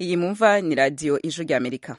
iyi mumva ni radiyo ijwi ry'Amerika.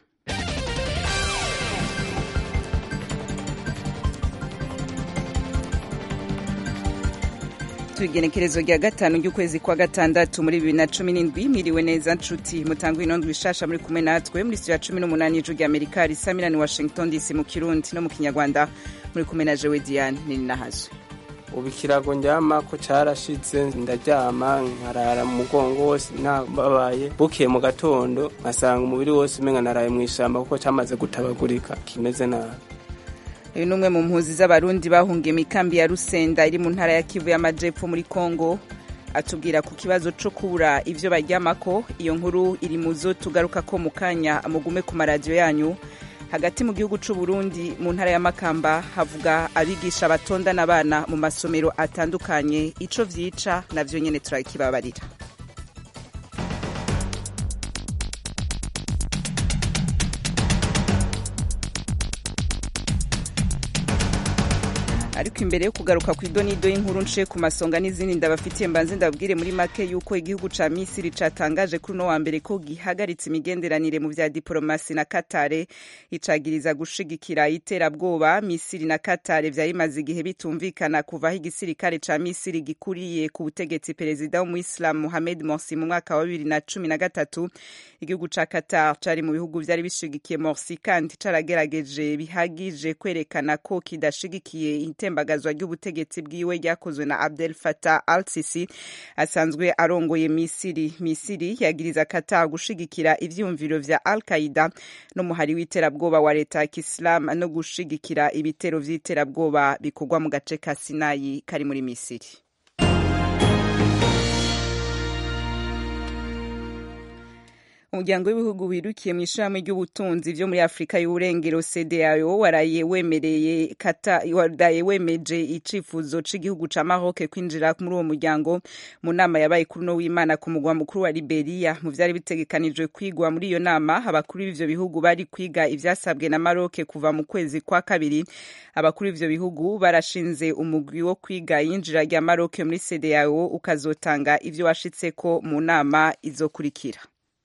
Igenekerezo rya gatanu ry'ukwezi kwa gatandatu muri 2017 miriwe neza nshuti mutangwa inondwe ishasha muri kumwe natwe muri studio ya 18 y'ijwi ry'Amerika risamira ni Washington DC mu Kirundi no mu Kinyarwanda muri kumwe na Jewe Diane Nininahazo. Ubikirago njyama ko carashitse ndaryama nkarara mu mugongo wose nababaye bukiye mu gatondo nkasanga umubiri wose umenga naraye mu ishamba kuko cyamaze gutabagurika kimeze nabi. Uyu numwe mu mpuzi z'abarundi bahungiye mikambi ya Rusenda iri mu ntara ya Kivu y'Amajepfo muri Kongo atubwira ku kibazo cyo kubura ivyo baryamako. Iyo nkuru iri muzo tugaruka ko mukanya mugume ku maradiyo yanyu. Hagati mu gihugu c'u Burundi mu ntara ya Makamba havuga abigisha batondana abana mu masomero atandukanye ico vyica navyo nyene turakibabarira. Ariko imbere yo kugaruka ku idonido y'inkuru nce ku masonga n'izindi ndabafitiye mbanze ndabwire muri make yuko igihugu ca Misiri catangaje kuri no wa mbere ko gihagaritse imigenderanire mu vya diplomasi na Qatar icagiriza gushigikira iterabwoba. Misiri na Qatar vyayimaze igihe bitumvikana kuva aho igisirikare ca Misiri gikuriye ku butegetsi perezida w'umuislam Mohamed Morsi mu mwaka wa 2013. Igihugu ca Qatar cari mu bihugu vyari bishigikiye Morsi kandi caragerageje bihagije kwerekana ko kidashigikiye itembagazwa ry'ubutegetsi bwiwe ryakozwe na Abdel Fattah al-Sisi asanzwe arongoye Misiri. Misiri yagiriza Qatar gushigikira ivyumviro vya Al-Qaeda no muhari w'iterabwoba wa leta ya Islam no gushigikira ibitero vy'iterabwoba bikorwa mu gace ka Sinai kari muri Misiri. Umuryango w'ibihugu wirukiye mu ishami ry'ubutunzi byo muri Afrika y'Uburengero CEDEAO waraye wemeje icifuzo c'igihugu ca Maroc kwinjira muri uwo muryango mu nama yabaye kuri no w'Imana ku mugwa mukuru wa Liberia. Mu vyari bitegekanijwe kwigwa muri iyo nama, abakuru b'ivyo bihugu bari kwiga ivyasabwe na Maroc kuva mu kwezi kwa kabiri. Abakuru b'ivyo bihugu barashinze umugwi wo kwiga yinjira rya Maroc muri CEDEAO ukazotanga ivyo washitseko mu nama izokurikira.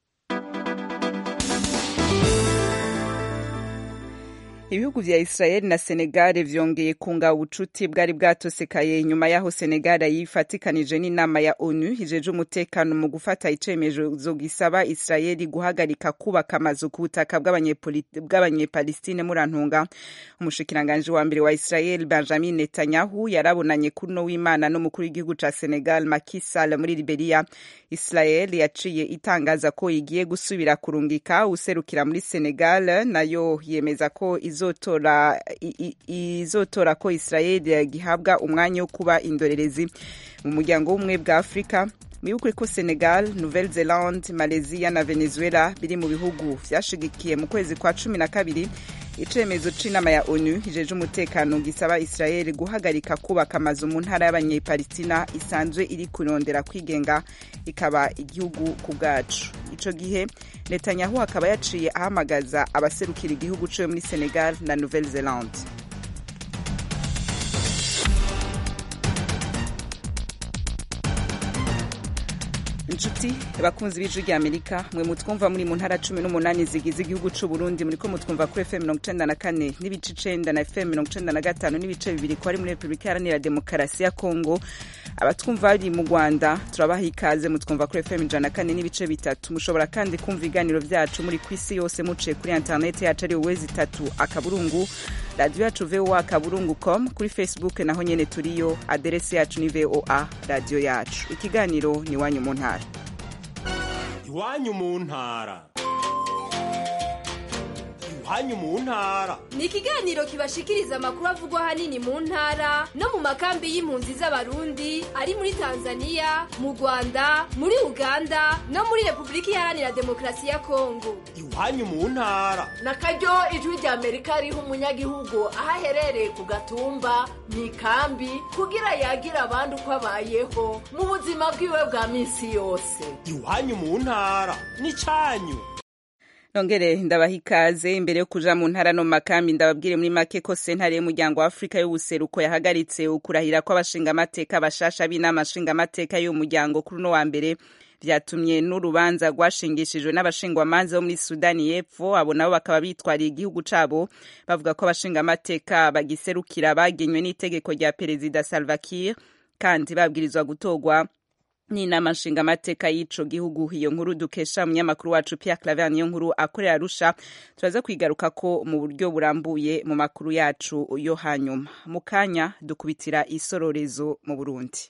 Ibihugu vya Israel na Senegal vyongeye kunga ubucuti bwari bwatosekaye nyuma yaho Senegal yifatikanije n'inama ya ONU hijeje umutekano mu gufata icemezo gisaba Israel guhagarika kubaka amazu ku butaka bw'abanyepalestine murantunga. Umushikiranganje wa mbere wa Israel Benjamin Netanyahu yarabonanye kuri no w'Imana n'umukuru w'igihugu ca Senegal Macky Sall muri Liberia. Israel yaciye itangaza ko igiye gusubira kurungika userukira muri Senegal, nayo yemeza ko izotora ko Israel gihabwa umwanya wo kuba indorerezi mu muryango w'ubumwe bwa Afrika. Mwibuke ko Senegal, Nouvelle-Zélande, Malaysia na Venezuela biri mu bihugu vyashigikiye mu kwezi kwa 12 icemezo c'inama ya ONU hijeje umutekano gisaba Israel guhagarika kubaka amazu mu ntara y'abanyepalestina isanzwe iri kurondera kwigenga ikaba igihugu ku bwacu. Ico gihe Netanyahu akaba yaciye ahamagaza abaserukira igihugu cyo muri Senegal na Nouvelle-Zélande. Inshuti bakunzi b'ijwi ry'Amerika mwe mutwumva muri mu ntara 18 zigize igihugu c'u Burundi muriko mutwumva kuri FM 94 n'ibice 9 na FM 95 n'ibice 2 ko ari muri Republika Iharanira Demokarasi ya Kongo. Abatwumva ari mu Rwanda turabaha ikaze mutwumva kuri FM 104 n'ibice 3. Mushobora kandi kumva ibiganiro vyacu muri kwisi yose muciye kuri internet yacu ari www.akaburungu radio yacu voa.kaburungu.com, kuri Facebook naho nyene turiyo, aderesi yacu ni VOA radio yacu. Ikiganiro ni wanyu mu ntara. Iwanyu mu ntara. Iwanyu mu ntara ni ikiganiro kibashikiriza amakuru avugwa hanini mu ntara no mu makambi y'impunzi z'abarundi ari muri Tanzania, mu Rwanda, muri Uganda no muri Republika Iharanira Demokarasi ya Kongo. Iwanyu mu ntara nakaryo ijwi ry'Amerika riha umunyagihugu ahaherereye ku gatumba mu ikambi kugira yagira abandi uko abayeho mu buzima bwiwe bwa misi yose. Iwanyu mu ntara ni canyu. Nongere ndabaha ikaze. Imbere yo kuja mu ntara no makambi ndababwire muri make ko sentare y'umuryango wa Afrika y'ubuseruko yahagaritse ukurahira ko abashinga amateka bashasha b'inama nshinga amateka y'umuryango kuri no wa mbere vyatumye n'urubanza rwashingishijwe n'abashingwamanza bo muri Sudani y'Epfo abo nabo bakaba bitwariye igihugu cabo bavuga ko abashingamateka bagiserukira bagenywe n'itegeko rya Perezida Salva Kiir kandi babwirizwa gutogwa n'inama nshingamateka y'ico gihugu. Iyo nkuru dukesha umunyamakuru wacu Pierre Claver niyo nkuru akorera Arusha, turaza kwigaruka ko mu buryo burambuye mu makuru yacu yo hanyuma. Mu kanya dukubitira isororezo mu Burundi.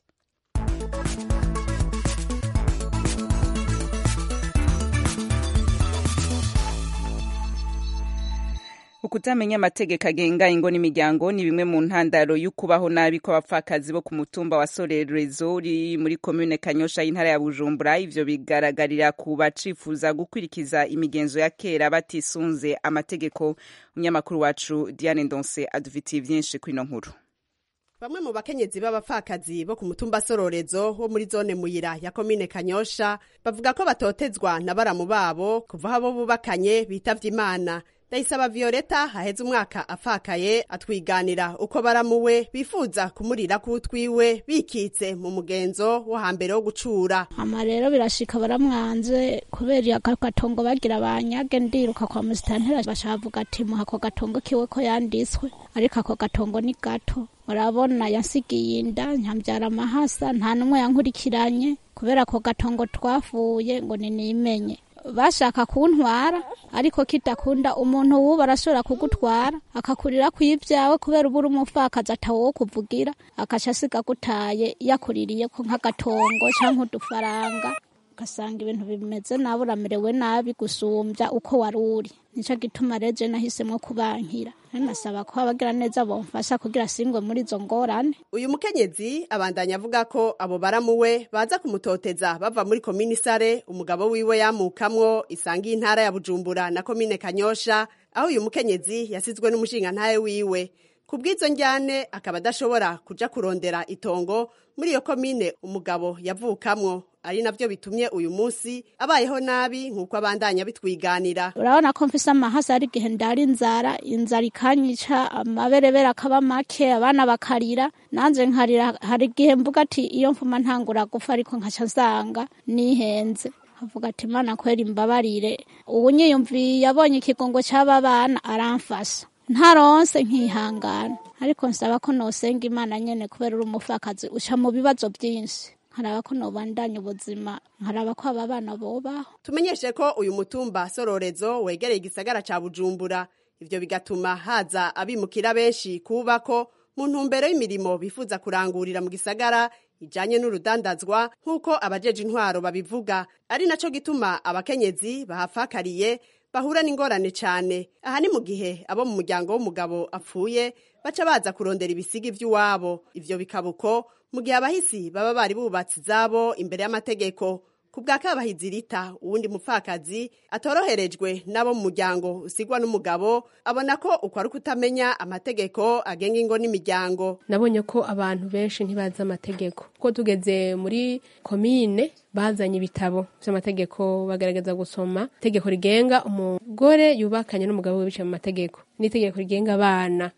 Ukutamenya amategeko agenga ingo n'imiryango ni bimwe mu ntandaro y'ukubaho nabi kw'abapfakazi bo ku mutumba wa Sorerezo uri muri komune Kanyosha y'intara ya Bujumbura. Ivyo bigaragarira ku bacifuza gukwirikiza imigenzo ya kera batisunze amategeko. Umunyamakuru wacu Diane Ndonse adufitiye vyinshi kwino nkuru. Bamwe mu bakenyezi b'abapfakazi bo ku mutumba Sororezo wo muri zone Muyira ya komine Kanyosha bavuga ko batotezwa na baramu babo kuva abo bubakanye bitavye Imana. Ndayisaba Violeta haheze umwaka afakaye atwiganira uko baramuwe bifuza kumurira kutwiwe bikitse mu mugenzo wo hambere wo gucura. Ama rero birashika baramwanze kubera akatongo bagira banyage ndiruka kwa musitantera bashavuga ati mu hako gatongo kiwe ko yandiswe ariko ako gatongo ni gato. Urabona yansigiye inda nkambyara amahasa nta numwe yankurikiranye kubera ako gatongo twafuye ngo nimenye. Bashaka kuntwara ariko kidakunda umuntu wuba arashobora kugutwara akakurira kw'ivyawe kubera ubura umupfakazi atawo kuvugira akaca asiga gutaye yakuririye ko nk'agatongo canke udufaranga ugasanga ibintu bimeze nabi uramerewe nabi gusumbya uko waruri. Nico gituma reje nahisemwo kubankira nasaba ko abagira neza bomfasha kugira singwe muri izo ngorane. Uyu mukenyezi abandanya avuga ko abo baramuwe baza kumutoteza bava muri komine Sare umugabo wiwe yamukamwo isangi intara ya Bujumbura na komine Kanyosha aho uyu mukenyezi yasizwe n'umushingantahe wiwe. Kubwizo njyane akaba adashobora kuja kurondera itongo muri iyo komine umugabo yavukamwo ari navyo bitumye uyu munsi abayeho nabi nkuko abandanya bitwiganira. Urabona ko mfise amahasa ari gihe ndari inzara ikanyica amaberebera akaba make abana bakarira nanze nkarira. Hari gihe mvuga ati iyo mfuma ntangura gufa ariko nkaca nsanga nihenze avuga ati Mana kwera imbabarire ubu nyiyumviye yabonye ikigongo c'aba bana aramfasha ntaronse nkihangana ariko nsaba ko nosenga Imana nyene kubera uri umufakazi uca mu bibazo byinshi nkaraba ko nobandanya ubuzima nkaraba ko aba bana bobaho. Tumenyeshe ko uyu mutumba Sororezo wegereye igisagara ca Bujumbura, ivyo bigatuma haza abimukira benshi kubako mu ntumbero y'imirimo bifuza kurangurira mu gisagara ijanye n'urudandazwa nk'uko abajeje intwaro babivuga. Ari naco gituma abakenyezi bahafakariye bahura n'ingorane cane. Aha ni mu gihe abo mu muryango w'umugabo apfuye baca baza kurondera ibisigi vy'uwabo. Ivyo bikabuko mu gihe abahisi baba bari bubatse zabo imbere y'amategeko. Kubwa Kabahizi Rita uwundi mupfakazi atoroherejwe nabo mu muryango usigwa n'umugabo abona ko uko ari kutamenya amategeko agenga ingo n'imiryango. Nabonye ko abantu benshi ntibaza amategeko ko tugeze muri komine bazanye ibitabo vy'amategeko bagaragaza gusoma itegeko rigenga umugore yubakanye n'umugabo we bicaye mu mategeko n'itegeko rigenga abana.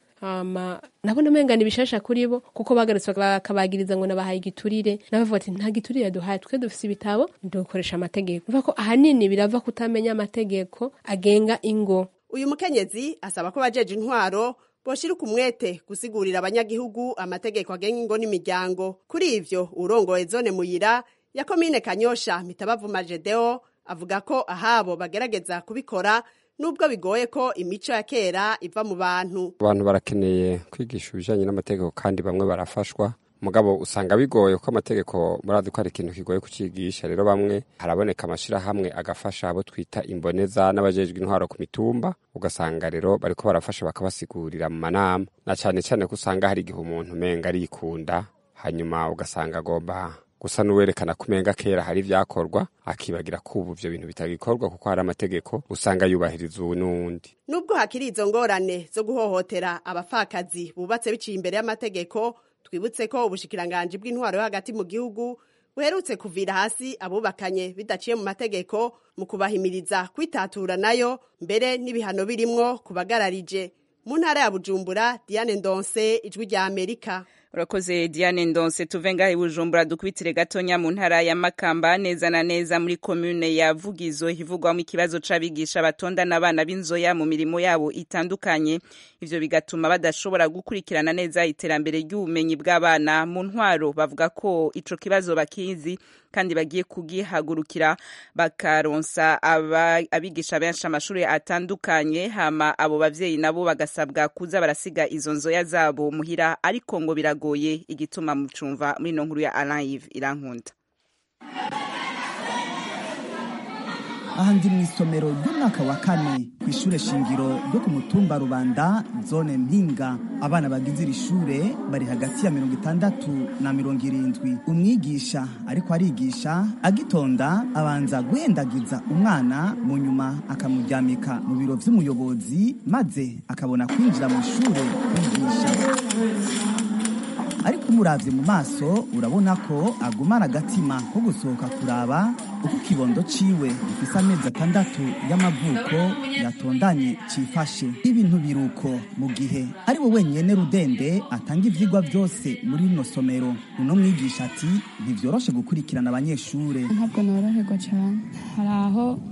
Nabona mengana ibishasha kuri bo kuko bagarutse bakabagiriza ngo nabahaye igiturire nabavuga ati nta giturire duhaye twe dufise ibitabo dukoresha amategeko. Bivuga ko ahanini birava kutamenya amategeko agenga ingo. Uyu mukenyezi asaba ko bajeje intwaro boshira kumwete gusigurira abanyagihugu amategeko agenga ingo n'imiryango. Kuri ivyo urongoye zone Muyira ya komine Kanyosha Mitabavuma Jedeo avuga ko ahabo bagerageza kubikora nubwo bigoye ko imico ya kera iva mu bantu. Abantu barakeneye kwigisha ibijanye n'amategeko kandi bamwe barafashwa mugabo usanga bigoye ko amategeko muraduka ari ikintu kigoye kucigisha. Rero bamwe haraboneka amashirahamwe agafasha abo twita imboneza n'abajejwe intwaro ku mitumba ugasanga rero bariko barafasha bakabasigurira mu manama na cane cane ko usanga hari igihe umuntu menga arikunda hanyuma ugasanga agomba gusa nuwerekana kumenga kera hari vyakorwa akibagira kubu ivyo bintu bitagikorwa kuko hari amategeko usanga yubahiriza n'undi. Nubwo hakiri izo ngorane zo guhohotera abafakazi bubatse biciye imbere y'amategeko, twibutse ko ubushikiranganje bw'intwaro yo hagati mu gihugu buherutse kuvira hasi abubakanye bidaciye mu mategeko mu kubahimiriza kwitatura nayo mbere n'ibihano birimwo kubagararije. Mu ntara ya Bujumbura, Diane Ndonse, Ijwi rya Amerika. Urakoze Diane Ndonse. Tuve ngaho i Bujumbura dukubitire gatonya mu ntara ya Makamba, neza na neza muri commune ya Vugizo hivugwamo ikibazo c'abigisha batondana abana b'inzoya mu mirimo yabo itandukanye. Ivyo bigatuma badashobora gukurikirana neza iterambere ry'ubumenyi bw'abana. Mu ntwaro bavuga ko ico kibazo bakizi kandi bagiye kugihagurukira bakaronsa abigisha benshi amashuri atandukanye. Hama abo bavyeyi nabo bagasabwa kuza barasiga izo nzoya zabo muhira, ariko ngo biragoye. Igituma mucumva muri no nkuru ya Alain Yves Irankunda. Aha ndi mw'isomero ry'umwaka wa 4 kw'ishure shingiro ryo ku mutumba Rubanda zone Mpinga. Abana bagize iri shure bari hagati ya 60 na 70. Umwigisha ariko arigisha agitonda abanza guhendagiza umwana, mu nyuma akamuryamika mu biro vy'umuyobozi maze akabona kwinjira mu shure kwigisha. Ariko umuravye mu maso urabona ko agumana agatima ko gusohoka kuraba uko kibondo ciwe gifise amezi 6 y'amavuko yatondanye cifashe. Ibintu biruko mu gihe ari we wenyene Rudende atanga ivyigwa vyose muri no somero. Uno mwigisha ati ntivyoroshe gukurikirana abanyeshure. Ntabwo noroherwa cyane. Haraho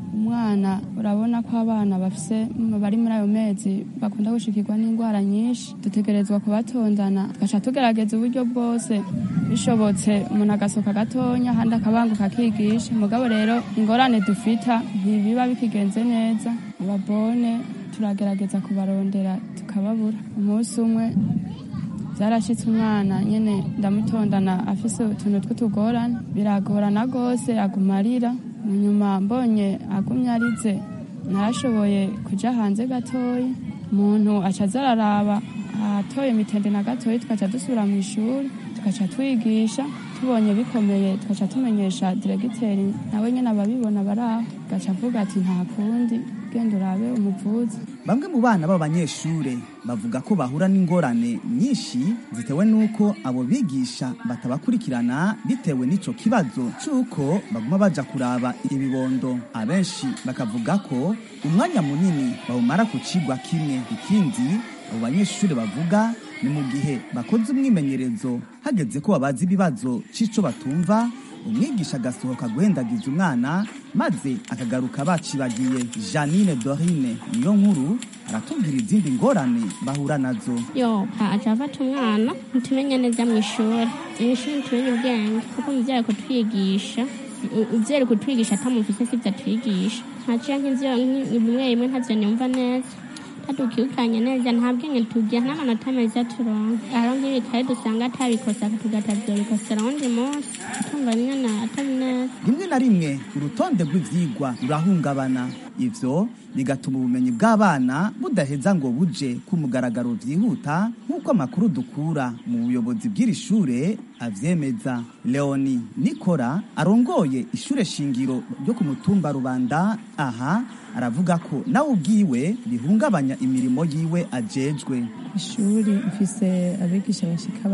umwana urabona ko abana bafise bari muri ayo mezi bakunda gushikirwa n'indwara nyinshi, dutegerezwa kubatondana tugaca tugerageza uburyo bwose bishobotse umuntu agasoka gatonya handi akabanguka akigisha. Mugabo rero ingorane dufita ntibiba bikigenze neza, ababone turagerageza kubarondera tukababura. Umunsi umwe byarashitse umwana nyene ndamutondana afise utuntu tw'utugorane, biragorana gose agumarira. Munyuma mbonye agumye arize narashoboye kuja hanze gatoya, umuntu aca zararaba atoye mitende na gatoya, tukaca dusubira mu ishuri tukaca twigisha. Tubonye bikomeye tukaca tumenyesha diregiteri, nawe nyene ababibona baraho gaca avuga ati nta kundi genda urabe umuvuzi. Bamwe mu bana b'abanyeshure bavuga ko bahura n'ingorane nyinshi zitewe nuko abo bigisha batabakurikirana bitewe n'ico kibazo c'uko baguma baja kuraba ibibondo. Abenshi bakavuga ko umwanya munini bawumara ku cigwa kimwe. Ikindi abo banyeshure bavuga ni mu gihe bakoze umwimenyerezo hageze ko babaza ibibazo c'ico batumva, umwigisha agasohoka guhendagiza umwana maze akagaruka bacibagiye. Janine Dorine niyo nkuru aratubwira izindi ngorane bahura nazo. Aca afata umwana ntumenye neza mw'ishuri ntumenye ubwenge, kuko muvyari kutwigisha uvyari kutwigisha atamufise sivyo atwigisha. Ntaciye nk'ivyo bimwe ntavyo nimva neza, tadukiukanye neza nta bwenge tugira n'amanota meza turonka. Haro nk'ibikaye dusanga atabikosa tugatavyorikosera wundi munsi tumva nyene atari neza. Rimwe na rimwe urutonde rw'ivyigwa rurahungabana, ivyo bigatuma ubumenyi bw'abana budaheza ngo buje ku mugaragaro vyihuta nk'uko amakuru dukura mu buyobozi bw'iri shure avyemeza. Leoni Nikora arongoye ishure shingiro ryo ku mutumba Rubanda aha aravuga ko nawe ubwiwe bihungabanya imirimo yiwe ajejwe. Ishuri ifise abigisha bashika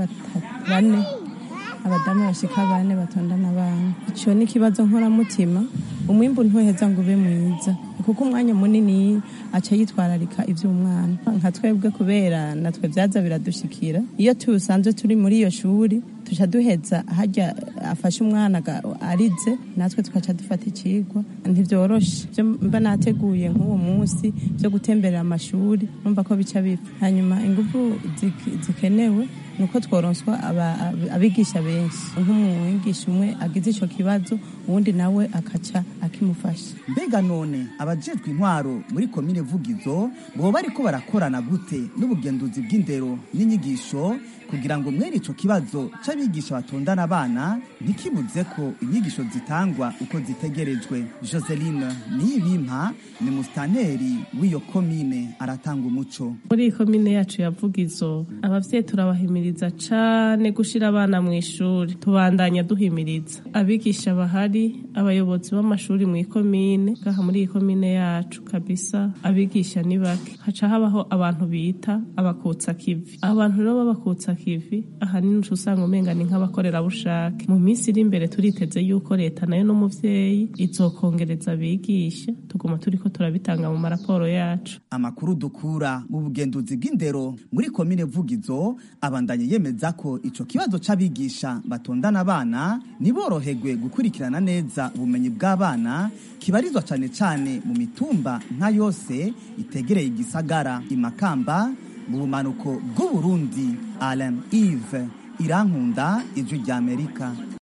4, abadamu bashika 4 batondana abana. Ico ni kibazo nkora mutima, umwimbu ntuheza ngo ube mwiza kuko umwanya munini aca yitwararika ivy'umwana. Nka twebwe kubera natwe vyaza biradushikira, iyo tusanzwe turi muri iyo shuri tuca duheza harya afashe umwana arize natwe tukaca dufata icigwa. Ntivyoroshe byo mba nateguye nk'uwo munsi byo gutemberera amashuri, numva ko bica bipfa. Hanyuma ingufu zikenewe nuko tworonswa abigisha benshi. Nk'umwigisha umwe agize ico kibazo uwundi nawe akaca akimufasha. Mbega none abajejwe intwaro muri komine Vugizo bo bariko barakorana gute n'ubugenduzi bw'indero n'inyigisho kugira ngo mwere ico kibazo c'abigisha batondana abana ntikibuze ko inyigisho zitangwa uko zitegerejwe? Joseline Niyibimpa ni mustanteri w'iyo komine aratanga umuco. Muri komine yacu ya Vugizo abavyeyi turabahimiriza cane gushira abana mu ishuri, tubandanya duhimiriza abigisha bahari, abayobozi b'amashuri mu komine. Gaha muri iyi komine yacu kabisa abigisha ni bake, haca habaho abantu bita abakutsa kivi. Abantu rero b'abakutsa kivi ahanini usanga umenga ni nk'abakorerabushake. Mu minsi iri imbere turiteze yuko leta nayo n'umuvyeyi izokongereza abigisha, tuguma turiko turabitanga mu maraporo yacu. Amakuru dukura mu bugenduzi bw'indero muri komine Vugizo abandanye yemeza ko ico kibazo c'abigisha batondana abana niborohegwe gukurikirana neza ubumenyi bw'abana kibarizwa cane cane mu mitumba nka yose itegereye igisagara Imakamba mu bumanuko bw'Uburundi. Alain Yves Irankunda, Ijwi ry'Amerika.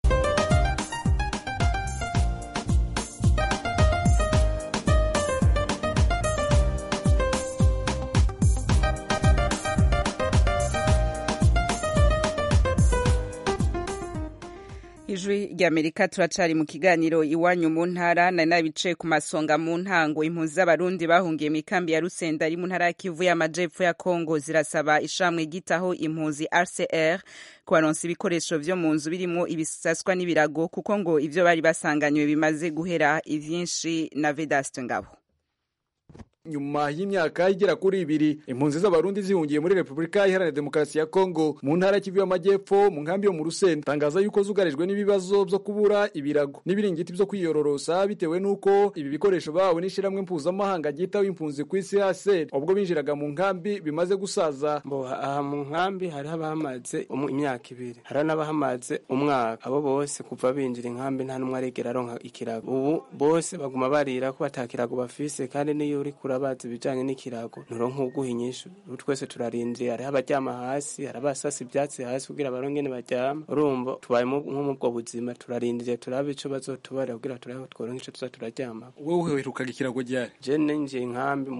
Ijwi ry'Amerika turacari mu kiganiro iwanyu mu ntara na nabice ku masonga mu ntango. Impunzi z'abarundi bahungiye mu kambi ya Rusenda ari mu ntara ya Kivu y'Amajepfo ya Kongo zirasaba ishamwe gitaho impunzi RCR kubaronsa ibikoresho vyo mu nzu birimo ibisaswa n'ibirago kuko ngo ivyo bari basanganywe bimaze guhera. Ivyinshi na Vedaste Ngabo. Nyuma y'imyaka igera kuri 2 impunzi z'abarundi zihungiye muri Republika Iharanira Demokarasi ya Kongo mu ntara ya Kivu y'Amajepfo mu nkambi yo mu Rusenda tangaza yuko zugarijwe n'ibibazo byo kubura ibirago n'ibiringiti byo kwiyororosa bitewe nuko ibi bikoresho bawe n'ishiramwe mpuzamahanga gitaho impunzi ku isi hase ubwo binjiraga mu nkambi bimaze gusaza. Aha mu nkambi hari abahamaze imyaka 2 hari n'abahamaze umwaka. Abo bose kuva binjira inkambi nta numwe aregera aronka ikirago. Ubu bose baguma barira ko batakirago bafise kandi niyo uri bazi bijanye n'ikirago nuronka uguhinyisha. Twese turarindiriye hari abaryama hasi hari abasasa ibyatsi hasi kugira barongene baryama. Urumva tubaye nko mu bwo buzima turarindiriye turabe ico bazotubara kugira turaho tworonka ico turaryama. Wewe uherukaga ikirago ryari? Je ninjiye inkambi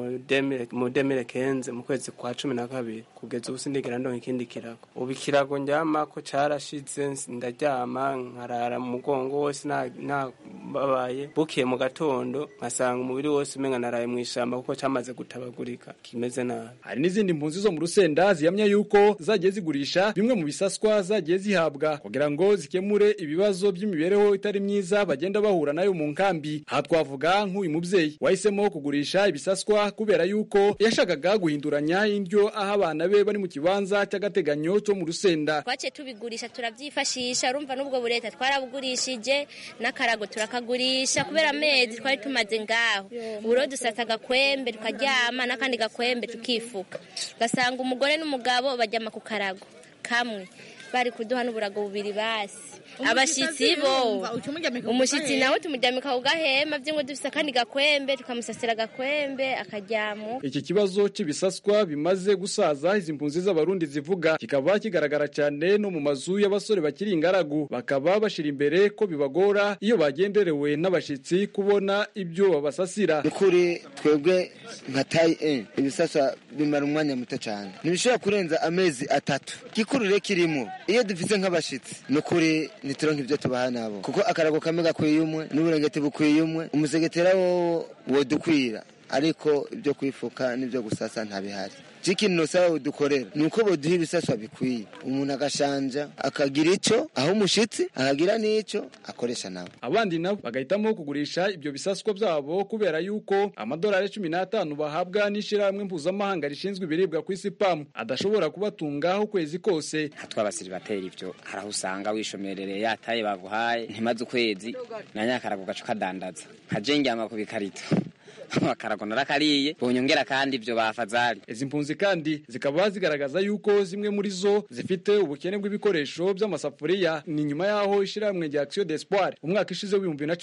mu demere kenze mu kwezi kwa 12 kugeza ubu sindigera ndonka ikindi kirago. Ubu ikirago njyama ko carashize ndaryama nkarara mu mugongo wose na babaye bukiye mu gatondo nkasanga umubiri wose umenga naraye mwishamba kuko cyamaze gutabagurika kimeze nabi. Hari n'izindi mpunzi zo mu Rusenda ziyamya yuko zagiye zigurisha bimwe mu bisaswa zagiye zihabwa kugira ngo zikemure ibibazo by'imibereho itari myiza bagenda bahura nayo mu nkambi. Aha twavuga nk'uyu muvyeyi wahisemo kugurisha ibisaswa kubera yuko yashakaga guhinduranya indyo aho abana be bari mu kibanza cy'agateganyo cyo mu Rusenda. Twace tubigurisha turavyifashisha urumva n'ubwo bureta twarabugurishije n'akarago turakagurisha kubera amezi twari tumaze ngaho. Uro dusata gakwembe tukaryama nakandi gakwembe tukifuka. Gasanga umugore n'umugabo bajyama ku karago kamwe bari kuduha n'uburago bubiri basi. Abashitsi bo umushitsi nawe tumujyamika ku gahema byingo dufise kandi gakwembe tukamusasira gakwembe akaryamo. Iki kibazo c'ibisaswa bimaze gusaza izi mpunzi z'abarundi zivuga kikaba kigaragara cyane no mu mazu y'abasore bakiri ingaragu bakaba bashira imbere ko bibagora iyo bagenderewe n'abashitsi kubona ibyo babasasira. Kuri twebwe nka tayi ibisaswa bimara umwanya muto cyane ntibishobora kurenza amezi 3 gikurure kirimo iyo dufise nk'abashitsi no kuri nituronka ibyo tubaha nabo kuko akarago kamwe gakwiye umwe n'uburengeti bukwiye umwe umusegetera wo dukwira ariko ibyo kwifuka n'ibyo gusasa ntabihari. Chiki nosaho dukorera nuko boduha ibisaswa bikwiye umuntu agashanja akagira ico aho umushitsi akagira n'ico akoresha nawe. Abandi nabo bagahitamo kugurisha ibyo bisaswa byabo kubera yuko amadolari 15 bahabwa n'ishiramwe mpuzamahanga rishinzwe ibiribwa ku isi PAM adashobora kubatungaho ukwezi kose. Hatwabasiri batera ivyo haraho usanga wishomerere yataye baguhaye ntimaze ukwezi na nyakarago gacu kadandaza kajengyama ku bikarito akarago narakariye bonyongera kandi ibyo bafazari. Izi mpunzi kandi zikaba zigaragaza yuko zimwe muri zo zifite ubukene bw'ibikoresho by'amasafuriya. Ni nyuma yaho ishiramwe rya Action d'Espoir umwaka ishize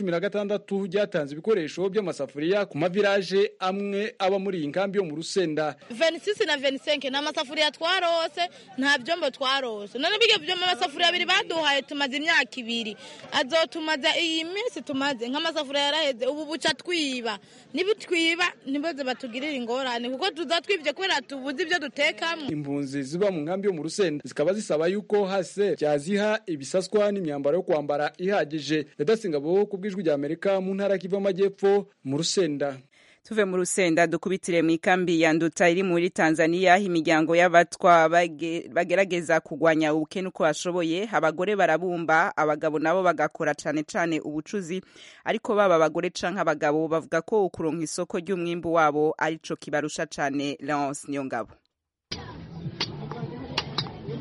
w'2016 ryatanze ibikoresho by'amasafuriya ku mavirage amwe aba muri iyi nkambi yo mu Rusenda. 26 na 25 na masafuriya twarose nta byombo twarose none bige byo masafuriya biri baduhaye tumaze imyaka 2 azotumaza iyi minsi tumaze nk'amasafuriya yaraheze ubu buca twiba twiba niboze batugirira ingorane kuko tuzatwibye kwera tubuze ibyo dutekamo. Impunzi ziba mu nkambi yo mu Rusenda zikaba zisaba yuko hase cyaziha ibisaswa n'imyambaro yo kwambara ihagije. Redasingabo kubwijwi rya Amerika mu ntara Kivu y'Amajepfo mu Rusenda. Tuve mu Rusenda dukubitire mu ikambi ya Nduta iri muri Tanzania imiryango y'abatwa bagerageza kugwanya ubukene uko bashoboye. Abagore barabumba abagabo nabo bagakora cane ubucuzi ariko baba abagore canke abagabo bavuga ko ukuronka isoko ry'umwimbu wabo arico kibarusha cane. Lance Niyongabo.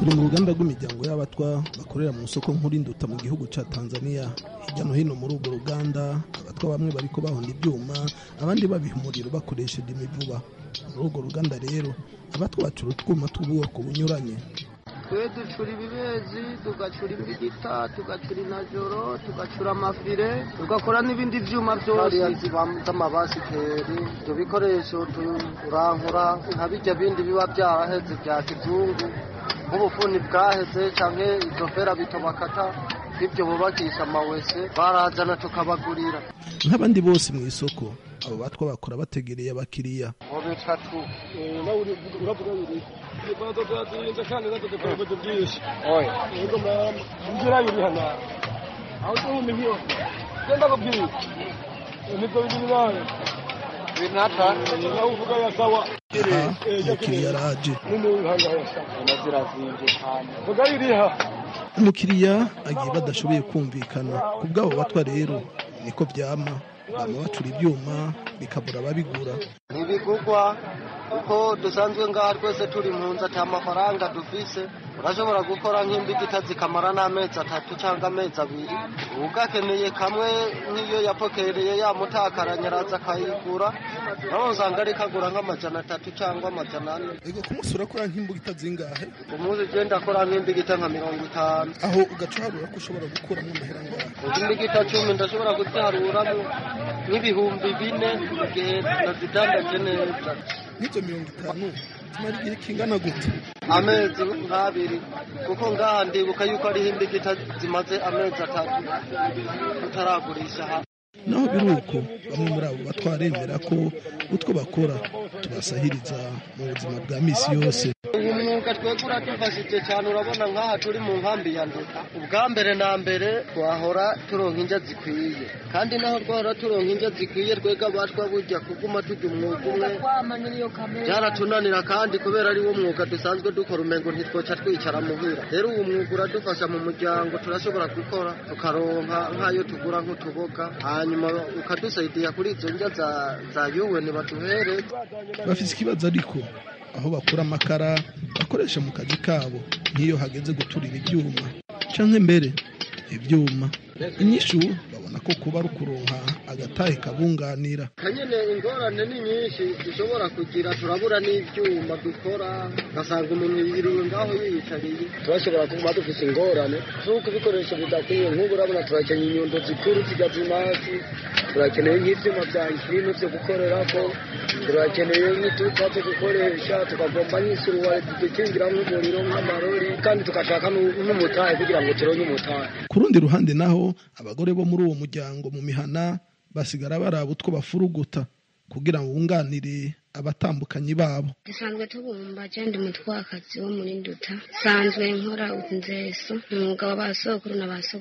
turi mu ruganda rw'imiryango y'abatwa bakorera mu soko nkuru Induta mu gihugu ca Tanzania. Hirya no hino muri urwo ruganda abatwa bamwe bariko bahonda ibyuma, abandi babiha umuriro bakoresheje imivuba. Muri urwo ruganda rero abatwa bacura utwuma tw'ubwoko bunyuranye. Twe ducura ibibezi, tugacura imbigita, tugacura inajoro, tugacura amafire, tugakora n'ibindi vyuma byose z'amabasikeri. Ibyo bikoresho turankura nka bijya bindi biba byaraheze bya kizungu, nk'ubufuni bwaheze canke izo fera bito bakata ibyo bubakisha amawese barazana tukabagurira. Nk'abandi bose mu isoko abo batwa bakora bategereye abakiriya. Bitatu uravuga biri ibazo byatinze kandi natudukora ibyo byinshi yego mama ngira yuri hana aho tume hiyo genda kubwira niko bindi nayo binata na uvuga ya sawa umukiriya araje nazirazinje cyane vuga yuriha umukiriya agiye badashoboye kumvikana ku bwabo batwa rero niko byama bama bacura ibyuma bikabura ababigura. Ntibigugwa uko dusanzwe ngaha twese turi mu nzu ata mafaranga dufise, urashobora gukora nk'imbigita zikamara n'amezi 3 cyangwa amezi 2, ugakeneye kamwe nk'iyo yapokereye yamutakaranya araza akayigura, naho usanga ari kagura nk'amajana 3 cyangwa amajana 4. Ego kumunsi urakora nk'imbugita zingahe? Umunsi genda akora nk'imbigita nka 50. Aho ugacarura ko ushobora gukora mu mahera ngaha. Imbigita 10 ndashobora gutaruramo n'ibihumbi 4 igihe nazidandaje neza. Nito 50 tumara igihe kingana gute? Amezi 2, kuko ngaha ndibuka yuko ari imbigita zimaze amezi 3 tutaragurisha ha. Naho biruko bamwe muri abo batwaremera ko utwo bakora tubasahiriza mu buzima bwa misi yose. Uyu mwuga twegura tufashije cyane, urabona ngaha turi mu nkambi ya Nduta. Ubwa mbere na mbere twahora turonka injya zikwiye, kandi naho twahora turonka injya zikwiye twega batwa burya kuguma tujya umwuga umwe byaratunanira, kandi kubera ari wo mwuga dusanzwe dukora umengo ntitwoca twicara muhira. Rero uwo mwuga uradufasha mu muryango, turashobora gukora tukaronka nk'ayo tugura nk'utuboga, hanyuma ukadusaidia kuri izo njya za UN baduhere. Bafise ikibazo ariko aho bakura amakara bakoresha mu kazi kabo nk'iyo hageze guturira ibyuma canke mbere ibyuma inyishu babona ko kuba rukuronka agatahe kabunganira. Kanyene ingorane ni nyinshi dushobora kugira, turabura n'ibyuma dukora, gasanga umuntu yiriwe ngaho yiyicariye. Turashobora kuba dufise ingorane zuko ibikoresho bidakwiye, nk'ubu urabona turakeneye inyundo zikuru zigazimasi, turakeneye nk'ivyuma bya inkino byo gukorerako, turakeneye nk'itupa zo gukoresha, tukagomba nk'isuruwari dukingiramwo umuriro nk'amarori, kandi tukashaka n'umutahe kugira ngo turonke umutahe. Ku rundi ruhande naho abagore bo muri uwo muryango mu mihana basigara baraba utwo bafuruguta kugira ngo bunganire abatambukanyi babo. Dusanzwe tubumba jendi mutwakazi wo muri Nduta, sanzwe nkora inzeso, umwuga w'abasokuru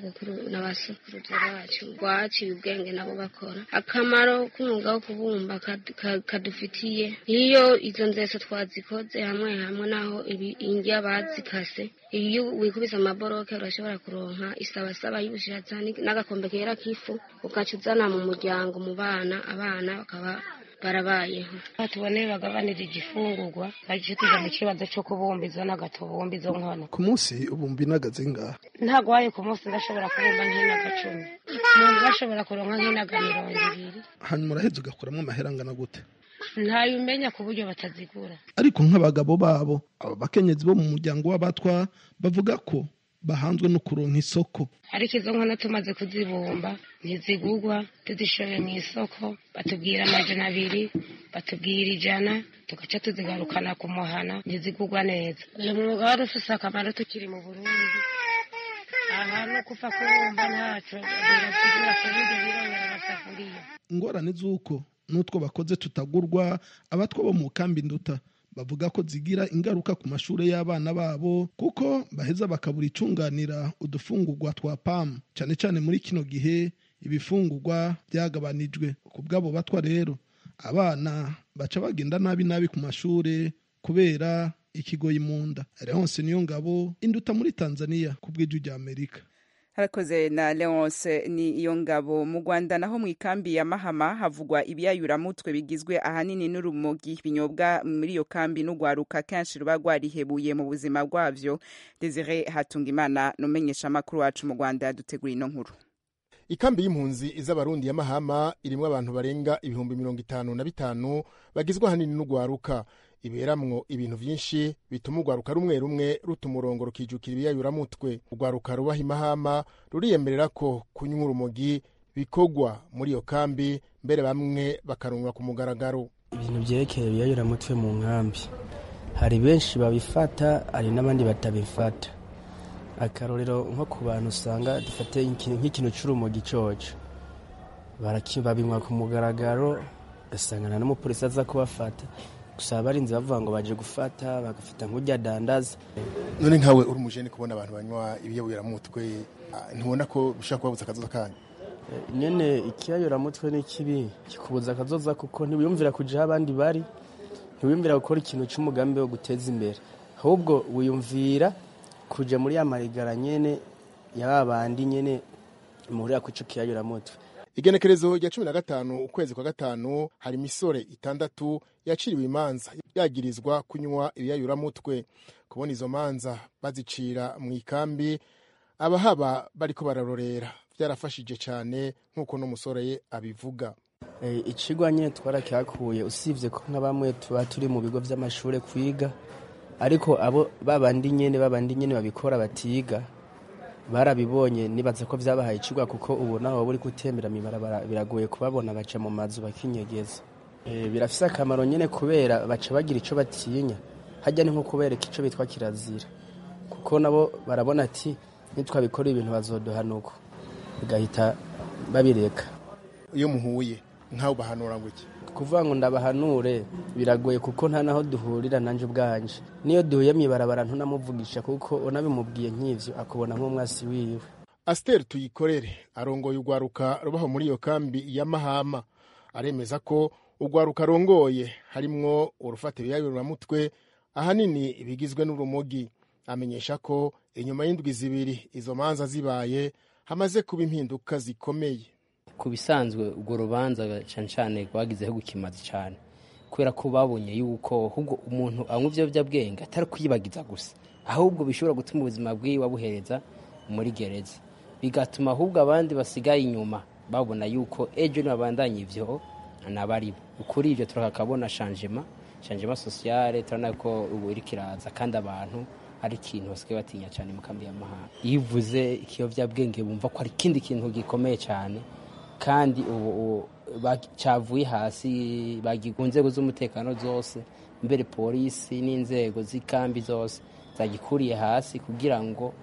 n'abasokuru bacu rwaciye ubwenge nabo bakora. Akamaro k'umwuga wo kubumba kadufitiye, iyo izo nzeso twazikoze hamwe hamwe naho indya bazikase, iyo wikubise amaboroke urashobora kuronka isabasaba y'ubushiratsi n'agakombe kera kifu, ukacuzana mu muryango mu bana, abana bakaba barabayeho. Tubone bagabanira igifungurwa, baje tuza mu kibazo cyo kubumba izo n'agatobumba izo nkono. Ku munsi ubumbi nagaze ngaha ntago waye ku munsi bashobora kubumba nk'inaga 10, umuntu bashobora kuronka nk'inaga 20. hanyuma uraheze ugakuramo amahera angana gute? Ntayo umenya ku buryo batazigura. Ariko nk'abagabo babo aba bakenyezi bo mu muryango w'abatwa bavuga ko bahanzwe no kuronka isoko. Ariko izo nkono tumaze kuzibumba ntizigugwa, tudishoye mu isoko batubwira 200, batubwira 100, tugaca tuzigarukana ku muhana, ntizigugwa neza. Uyu mwuga wari ufise akamaro tukiri mu Burundi. Aha no kufa kubumba ntaco birasigura kubindi birongera amasafuriya. Ingorane z'uko n'utwo bakoze tutagurwa, abatwa bo mu kambi Nduta bavuga ko zigira ingaruka ku mashure y'abana babo, kuko baheza bakabura icunganira udufungurwa twa PAM. Cyane cyane muri kino gihe ibifungurwa byagabanijwe. Ku bwabo batwa rero abana baca bagenda nabi ku mashure kubera ikigoyi mu nda. Alphonse Niyongabo, Induta muri Tanzania, ku bw'ijwi rya Amerika. harakoze na Leonce ni iyo ngabo. Mu Rwanda naho mu ikambi ya Mahama havugwa ibiyayuramutwe bigizwe ahanini n'urumogi binyobwa muri iyo kambi n'ugwaruka kenshi ruba rwarihebuye mu buzima bwavyo. Desire Hatungimana numenyesha makuru wacu mu Rwanda yadutegura ino nkuru. Ikambi y'impunzi iz'abarundi ya Mahama irimwo abantu barenga 55,000 bagizwe ahanini n'ugwaruka. Iberamwo ibintu vyinshi bituma urwaruka rumwe rumwe ruta umurongo rukijukira ibiyayuramutwe. Urwaruka rubaha Imahama ruriyemerera ko kunywa urumogi bikogwa muri iyo kambi, mbere bamwe bakarunwa ku mugaragaro. Ibintu vyerekeye ibiyayuramutwe mu nkambi, hari benshi babifata, hari n'abandi batabifata. Akarorero nko ku bantu usanga dufate nk'ikintu c'urumogi coco, babinywa ku mugaragaro, ugasangana n'umupolisi aza kubafata. Gusa barinze bavuga ngo baje gufata bagafita nk'urya dandaza. None nkawe uri umujene kubona abantu banywa ibiyayuramutwe, ntubona ko bishaka kubabuza akazoza kanyu? Nyene ikiyayuramutwe ni kibi, kikubuza akazoza kuko ntiwiyumvira kuja abandi bari, ntiwiyumvira gukora ikintu c'umugambi wo guteza imbere, ahubwo wiyumvira kuja muri ya marigara nyene y'abandi nyene muri ako kiyayuramutwe. Igenekerezo rya 15 ukwezi kwa gatanu hari imisore 6 yaciriwe imanza yagirizwa kunywa ibiyayuramutwe. Kubona izo manza bazicira mu ikambi, abahaba bariko bararorera byarafashije cyane nk'uko n'umusore abivuga. Icigwa nyene twarakyakuye, usivye ko nk'abamwe tuba turi mu bigo vy'amashure kwiga, ariko abo babandi nyene babikora batiga barabibonye. Nibaza ko vyabahaye icigwa kuko ubu naho buri gutembera mibarabara biragoye kubabona baca mu mazu bakinyegeza. Birafise akamaro nyene kubera baca bagira ico batinya, hajya ni nko kubereka ico bitwa kirazira, kuko nabo barabona ati nitwabikora ibintu bazoduhanuka, bigahita babireka. Iyo muhuye nkaho bahanura ngo iki? Kuvuga ngo ndabahanure biragoye kuko nta naho duhurira nanje ubwanje. Niyo duhuye mibarabara ntunamuvugisha kuko unabimubwiye nk'ivyo akubona nk'umwasi wiwe. Aster Tuyikorere arongoye urwaruka rubaho muri iyo kambi ya Mahama, aremeza ko urwaruka rongoye harimwo urufata ibiyayuramutwe ahanini ibigizwe n'urumogi. Amenyesha ko inyuma y'indwi zibiri izo manza zibaye hamaze kuba impinduka zikomeye. Ku bisanzwe urwo rubanza cyane rwagizeho gukimaza cyane, kubera ko babonye yuko ahubwo umuntu anywa ivyo byabwenge atari kuyibagiza gusa, ahubwo bishobora gutuma ubuzima bwiwe buhereza muri gereza, bigatuma ahubwo abandi basigaye inyuma babona yuko ejo nabandanye ivyo nabaribo. Ukuri ivyo turakabona changement sociale, turana ko ubu iri kiraza kandi abantu ari ikintu basigaye batinya cyane mu kambi ya Mahama. Yivuze ikiyovyabwenge bumva ko ari kindi kintu gikomeye cyane, kandi ubu cyavuye hasi bagikunze z'umutekano zose, mbere polisi n'inzego z'ikambi zose zagikuriye hasi kugira ngo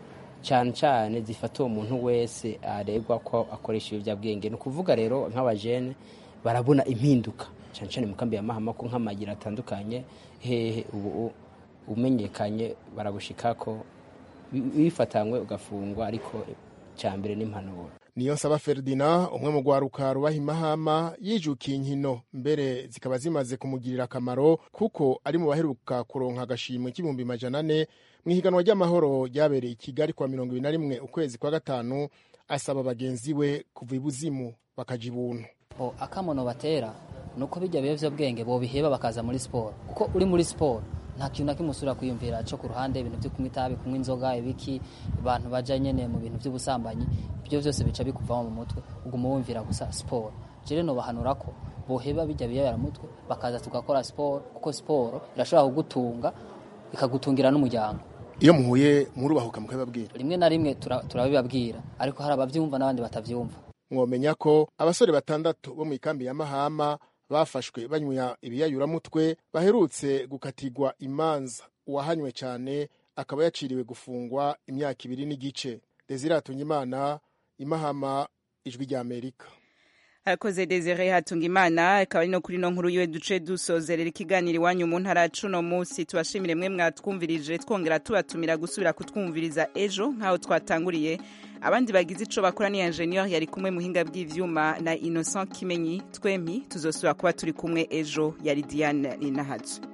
cyane zifate uwo muntu wese aregwa ko akoresha ibiyobyabwenge. Ni ukuvuga rero nk'abajene barabona impinduka cyane mu kambi ya Mahama ko nk'amagira atandukanye hehe ubu umenyekanye baragushika ko wifatanywe ugafungwa, ariko cyambere n'impanuro. Niyonsaba Ferdinand umwe mu rwaruka rubaha Imahama yijukiye inkino, mbere zikaba zimaze kumugirira akamaro kuko ari mu baheruka kuronka agashimwe k'ibihumbi 400 mu higanwa ry'amahoro ryabereye i Kigali kwa 21 ukwezi kwa gatanu. Asaba bagenzi we kuva ibuzimu bakaja ibuntu. Akamono batera nuko bijya biyovyabwenge bo biheba bakaza muri sport, kuko uri muri sport nta kintu nakimusura kwiyumvira cyo ku ruhande, ibintu byo kunywa itabi, kunywa inzoga, ibiki abantu baja nyene mu bintu by'ubusambanyi, byo byose bica bikuva mu mutwe uguma wumvira gusa sport. Jere no bahanura ko boheba bijya biyayuramutwe bakaza tugakora sport, kuko sport irashobora kugutunga ikagutungira n'umuryango. Iyo muhuye murubahuka mukababwira? Rimwe na rimwe turabibabwira, ariko hari abavyumva n'abandi batavyumva. Mwomenya ko abasore 6 bo mu ikambi ya Mahama bafashwe banywa ibiyayuramutwe baherutse gukatigwa imanza. Uwahanywe cyane akaba yaciriwe gufungwa imyaka 2 n'igice. Desire Hatungimana, Imahama, Ijwi rya Amerika. Harakoze Desire Hatungimana. Akaba ari no kuri no nkuru yiwe duce dusozerera ikiganiro iwanyu mu ntara cuno munsi. Tubashimire mwe mwatwumvirije, twongera tubatumira gusubira kutwumviriza ejo nkaho twatanguriye. Abandi bagize ico bakora ni ingenieur yari kumwe muhinga bw'ivyuma na Innocent Kimenyi. Twemi tuzosubira kuba turi kumwe ejo. Yari Diane Ninahaje.